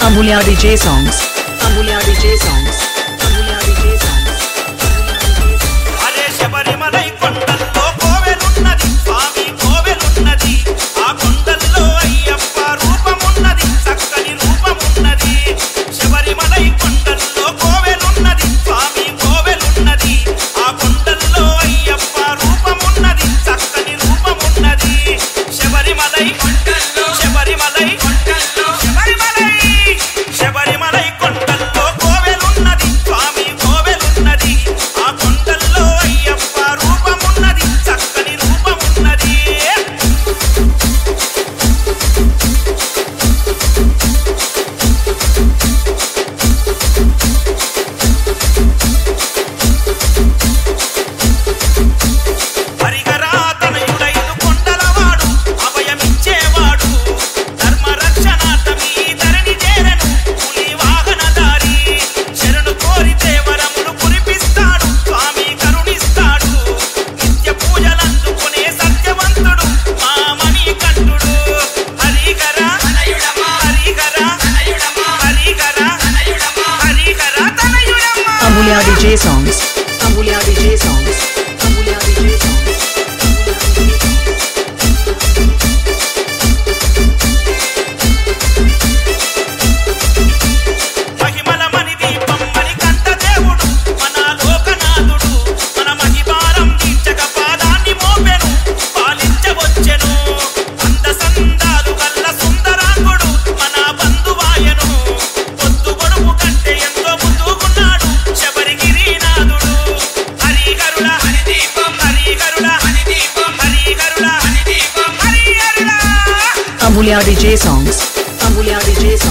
Amulya DJ songs. Amulya DJ songs. Amulya DJ songs. అరే శబరిమలై కొండల్లో కోవెలున్నది స్వామి కోవెలున్నది ఆ కొండల్లో అయ్యప్ప రూపమున్నది చక్కని రూపమున్నది శబరిమలై కొండల్లో కోవెలున్నది స్వామి కోవెలున్నది ఆ కొండల్లో అయ్యప్ప రూపమున్నది చక్కని రూపమున్నది శబరిమలై కొండల్లో శబరిమలై కొండల్లో శబరిమలై కొండల్లో కోవెలున్నది స్వామి కోవెలున్నది ఆ కొండల్లో అయ్యప్ప రూపమున్నది చక్కని రూపమున్నది హరిహరా తనయుడైదు కొండలవాడు అభయమిచ్చేవాడు ధర్మరక్షణార్థమీ ధరణి చేరను పులి వాహనధారి శరణు కోరితే వరములు కురిపిస్తాడు స్వామి కరుణిస్తాడు నిత్య పూజలందుకునే సత్యవంతుడు మా మణికంఠుడు Harihara తనయుడమా Harihara తనయుడమా Harihara తనయుడమా Harihara తనయుడమా Amulya DJ songs. Amulya DJ songs. Amulya DJ songs. మహిమల మణి దీపం మణికంఠ దేవుడు మన లోకనాథుడు మన మహిమారం తీర్చక పాదాన్ని మోపెను పాలించవచ్చెను అందసందాలు గల్ల సుందరాంగుడు మన బంధువాయను పొద్దు గొడుపు కంటే ఎంతో ముందుకున్నాడు శబరిగిరినాథుడు హరిహరుల హరిదీపం హరిహరుల హరిదీపం హరిహరుల హరిదీపం హరిహరుల Amulya DJ songs. Amulya DJ songs.